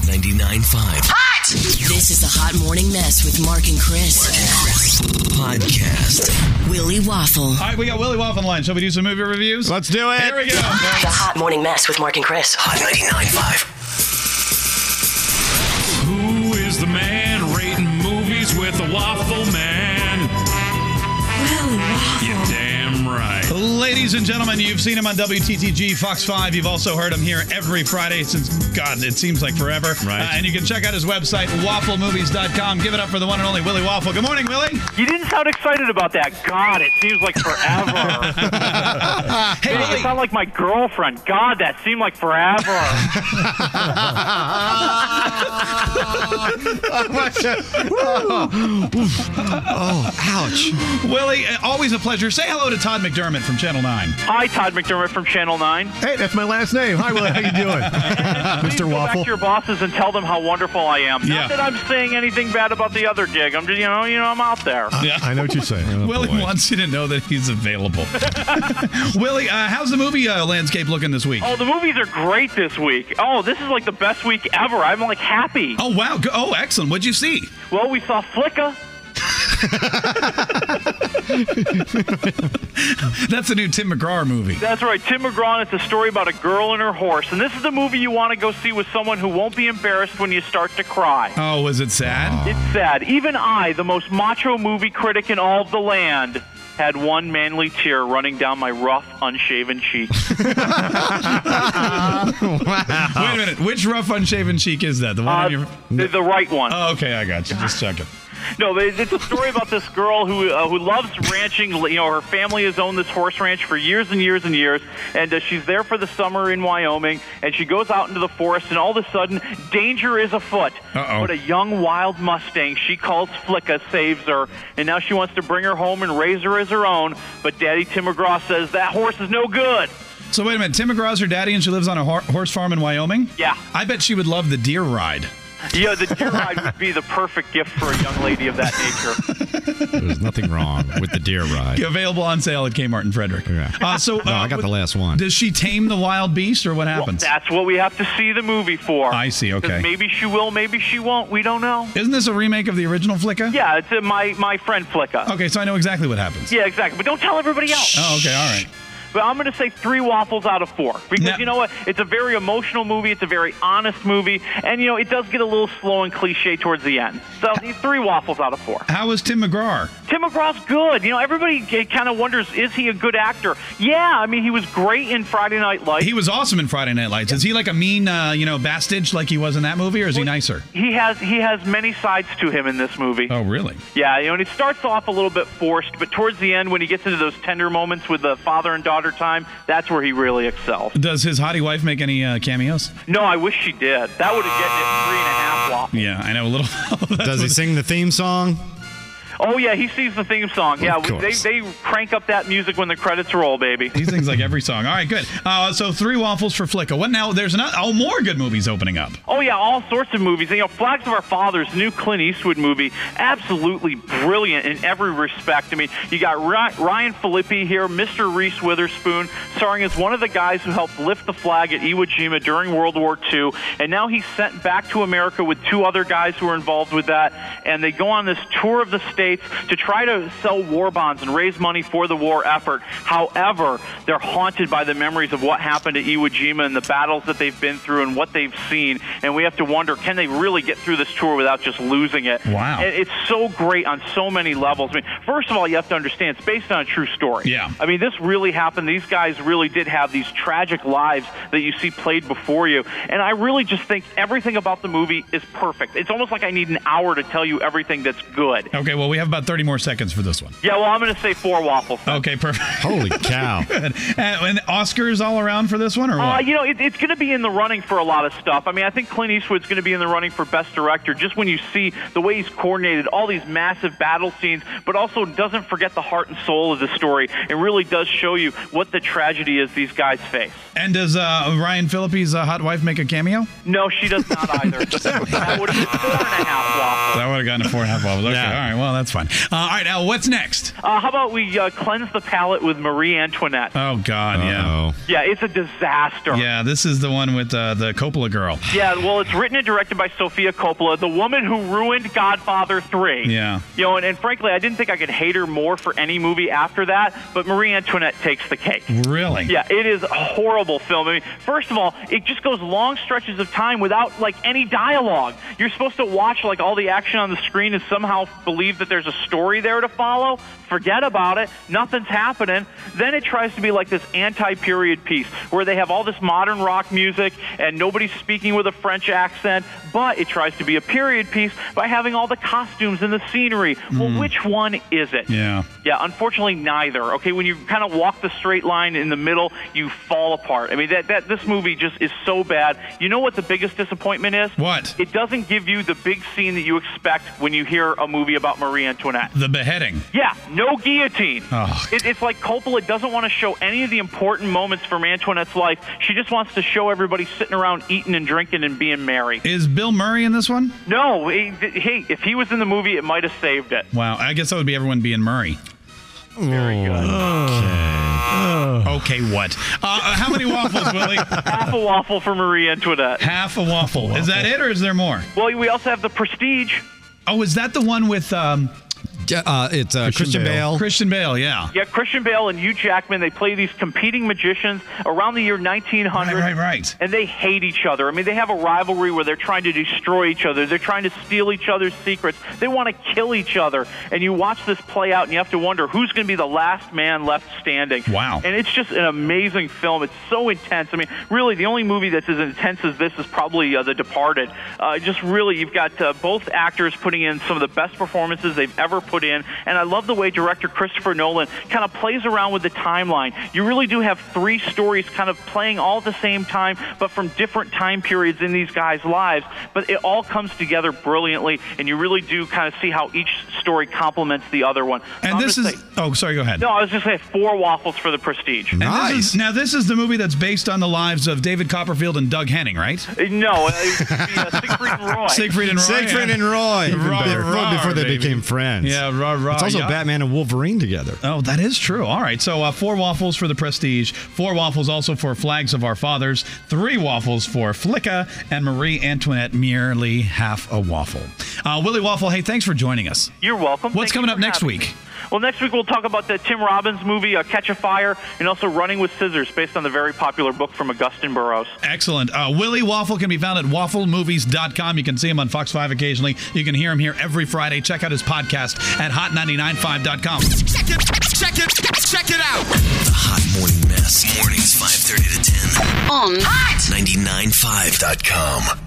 99.5. Hot! This is the Hot Morning Mess with Mark and Chris. Podcast. Willie Waffle. All right, we got Willie Waffle on the line. Shall we do some movie reviews? Let's do it. Here we go. The Hot Morning Mess with Mark and Chris. Hot 99.5. Who is the man rating movies with the Waffle Man? Willie Waffle. You're damn right. Ladies and gentlemen, you've seen him on WTTG, Fox 5. You've also heard him here every Friday since, God, it seems like forever. Right. And you can check out his website, wafflemovies.com. Give it up for the one and only Willie Waffle. Good morning, Willie. You didn't sound excited about that. God, it seems like forever. Hey, You Willie. sound like my girlfriend. God, that seemed like forever. Ouch. Willie, always a pleasure. Say hello to Todd McDermott from Channel 9. Hi, Todd McDermott from Channel 9. Hey, that's my last name. Hi, Willie. How you doing? Please go back to your bosses and tell them how wonderful I am. Yeah. Not that I'm saying anything bad about the other gig. I'm just, I'm out there. I know what you're saying. Willie wants you to know that he's available. Willie, how's the movie landscape looking this week? Oh, the movies are great this week. Oh, this is like the best week ever. I'm like happy. Oh, wow. Oh, excellent. What'd you see? Well, we saw Flicka. That's the new Tim McGraw movie. That's right, Tim McGraw, and it's a story about a girl and her horse. And this is a movie you want to go see with someone who won't be embarrassed when you start to cry. Oh, was it sad? It's sad. Even I, the most macho movie critic in all of the land, had one manly tear running down my rough, unshaven cheek. Wait a minute. Which rough, unshaven cheek is that? The one on your... The right one. Oh, okay, I got you. Just checking. No, it's a story about this girl who loves ranching. Her family has owned this horse ranch for years and years and years, and she's there for the summer in Wyoming, and she goes out into the forest, and all of a sudden, danger is afoot. Uh-oh. But a young wild Mustang she calls Flicka saves her, and now she wants to bring her home and raise her as her own, but Daddy Tim McGraw says that horse is no good. So wait a minute. Tim McGraw's her daddy, and she lives on a horse farm in Wyoming? Yeah. I bet she would love the deer ride. Yeah, the deer ride would be the perfect gift for a young lady of that nature. There's nothing wrong with the deer ride. Available on sale at Kmart in Frederick. Yeah. No, I got the last one. Does she tame the wild beast, or what Well, happens? that's what we have to see the movie for. I see, okay. 'Cause maybe she will, maybe she won't. We don't know. Isn't this a remake of the original Flicka? Yeah, it's my friend Flicka. Okay, so I know exactly what happens. Yeah, exactly. But don't tell everybody else. Oh, okay, all right. But I'm going to say 3 waffles out of 4. Because Now- you know what? It's a very emotional movie. It's a very honest movie. And, it does get a little slow and cliche towards the end. So 3 waffles out of 4. How is Tim McGraw? Tim McGraw's good. Everybody kind of wonders, is he a good actor? Yeah, I mean, he was great in Friday Night Lights. He was awesome in Friday Night Lights. Is he like a mean, bastard like he was in that movie, or is he nicer? He has many sides to him in this movie. Oh, really? Yeah, and it starts off a little bit forced, but towards the end, when he gets into those tender moments with the father and daughter time, that's where he really excels. Does his hottie wife make any cameos? No, I wish she did. That would have gotten it 3.5 waffles. Yeah, I know a little. Does he sing the theme song? Oh, yeah, he sees the theme song. Yeah, Of course. they crank up that music when the credits roll, baby. He sings like every song. All right, good. So 3 waffles for Flicka. What now? There's more good movies opening up. Oh, yeah, all sorts of movies. Flags of Our Fathers, the new Clint Eastwood movie, absolutely brilliant in every respect. I mean, you got Ryan Phillippe here, Mr. Reese Witherspoon, starring as one of the guys who helped lift the flag at Iwo Jima during World War II, and now he's sent back to America with 2 other guys who are involved with that, and they go on this tour of the States to try to sell war bonds and raise money for the war effort. However, they're haunted by the memories of what happened at Iwo Jima and the battles that they've been through and what they've seen, and we have to wonder, can they really get through this tour without just losing it? Wow. And it's so great on so many levels. I mean, first of all, you have to understand, it's based on a true story. Yeah. I mean, this really happened. These guys really did have these tragic lives that you see played before you, and I really just think everything about the movie is perfect. It's almost like I need an hour to tell you everything that's good. Okay, well, we have about 30 more seconds for this one. Yeah, well, I'm going to say 4 waffles. Okay, perfect. Holy cow. Good. And Oscars all around for this one, or what? It's going to be in the running for a lot of stuff. I mean, I think Clint Eastwood's going to be in the running for Best Director just when you see the way he's coordinated all these massive battle scenes, but also doesn't forget the heart and soul of the story. It really does show you what the tragedy is these guys face. And does Ryan Phillippe's hot wife make a cameo? No, she does not either. That would have been 4.5 waffles. That would have gotten a 4.5 waffles. Okay, Yeah. all right. Well, that's fine. All right, Al, what's next? How about we cleanse the palate with Marie Antoinette? Oh, God, Uh-oh. Yeah, it's a disaster. Yeah, this is the one with the Coppola girl. Yeah, well, it's written and directed by Sofia Coppola, the woman who ruined Godfather 3. Yeah. And frankly, I didn't think I could hate her more for any movie after that, but Marie Antoinette takes the cake. Really? Yeah, it is a horrible film. I mean, first of all, it just goes long stretches of time without, like, any dialogue. You're supposed to watch, like, all the action on the screen and somehow believe that there's a story there to follow. Forget about it. Nothing's happening. Then it tries to be like this anti-period piece where they have all this modern rock music and nobody's speaking with a French accent, but it tries to be a period piece by having all the costumes and the scenery. Well, which one is it? Yeah. Yeah, unfortunately, neither. Okay, when you kind of walk the straight line in the middle, you fall apart. I mean, this movie just is so bad. You know what the biggest disappointment is? What? It doesn't give you the big scene that you expect when you hear a movie about Marie Antoinette. The beheading. Yeah, no guillotine. Oh. It's like Coppola doesn't want to show any of the important moments from Antoinette's life. She just wants to show everybody sitting around eating and drinking and being merry. Is Bill Murray in this one? No, hey, if he was in the movie, it might have saved it. Wow, I guess that would be everyone being Murray. Very good. Okay, what? How many waffles, Willie? Half a waffle for Marie Antoinette. Half a waffle. Is that it, or is there more? Well, we also have The Prestige. Oh, is that the one with... It's Christian Bale. Christian Bale, yeah. Yeah, Christian Bale and Hugh Jackman, they play these competing magicians around the year 1900. Right. And they hate each other. I mean, they have a rivalry where they're trying to destroy each other. They're trying to steal each other's secrets. They want to kill each other. And you watch this play out, and you have to wonder who's going to be the last man left standing. Wow. And it's just an amazing film. It's so intense. I mean, really, the only movie that's as intense as this is probably The Departed. Just really, you've got both actors putting in some of the best performances they've ever put in, and I love the way director Christopher Nolan kind of plays around with the timeline. You really do have three stories kind of playing all at the same time, but from different time periods in these guys' lives, but it all comes together brilliantly, and you really do kind of see how each story complements the other one. So And this is... Oh, sorry, go ahead. No, I was just saying 4 waffles for The Prestige. And Nice. This is the movie that's based on the lives of David Copperfield and Doug Henning, right? No, it would be Siegfried and Roy. Siegfried and Roy. Siegfried and Roy. Even Raw, better. raw, Before they baby. became friends. Yeah, raw. It's also yeah. Batman and Wolverine together. Oh, that is true. All right. So 4 waffles for The Prestige, 4 waffles also for Flags of Our Fathers, 3 waffles for Flicka, and Marie Antoinette, merely half a waffle. Willie Waffle, hey, thanks for joining us. You're welcome. What's Thank you coming for up next having week? me. Well, next week we'll talk about the Tim Robbins movie, Catch a Fire, and also Running with Scissors, based on the very popular book from Augustin Burroughs. Excellent. Willie Waffle can be found at wafflemovies.com. You can see him on Fox 5 occasionally. You can hear him here every Friday. Check out his podcast at hot995.com. Check it out. The Hot Morning Mess. Mornings 5:30 to 10. On Hot 995.com.